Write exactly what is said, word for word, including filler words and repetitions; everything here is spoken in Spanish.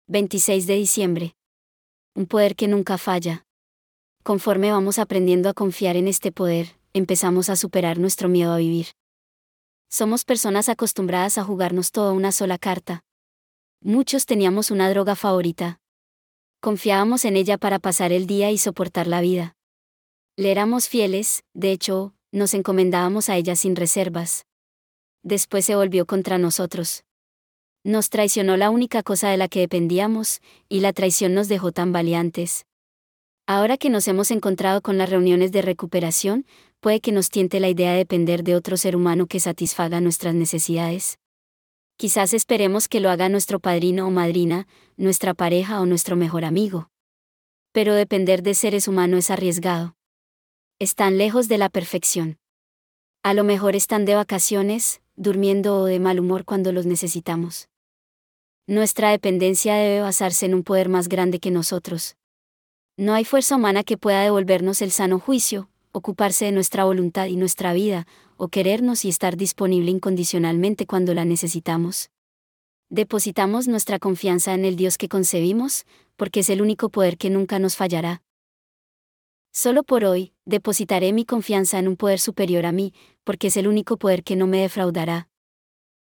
veintiséis de diciembre. Un poder que nunca falla. Conforme vamos aprendiendo a confiar en este poder, empezamos a superar nuestro miedo a vivir. Somos personas acostumbradas a jugarnos todo a una sola carta. Muchos teníamos una droga favorita. Confiábamos en ella para pasar el día y soportar la vida. Le éramos fieles, de hecho, nos encomendábamos a ella sin reservas. Después se volvió contra nosotros. Nos traicionó la única cosa de la que dependíamos, y la traición nos dejó tambaleantes. Ahora que nos hemos encontrado con las reuniones de recuperación, puede que nos tiente la idea de depender de otro ser humano que satisfaga nuestras necesidades. Quizás esperemos que lo haga nuestro padrino o madrina, nuestra pareja o nuestro mejor amigo. Pero depender de seres humanos es arriesgado. Están lejos de la perfección. A lo mejor están de vacaciones, durmiendo o de mal humor cuando los necesitamos. Nuestra dependencia debe basarse en un poder más grande que nosotros. No hay fuerza humana que pueda devolvernos el sano juicio, ocuparse de nuestra voluntad y nuestra vida, o querernos y estar disponible incondicionalmente cuando la necesitamos. Depositamos nuestra confianza en el Dios que concebimos, porque es el único poder que nunca nos fallará. Solo por hoy, depositaré mi confianza en un poder superior a mí, porque es el único poder que no me defraudará.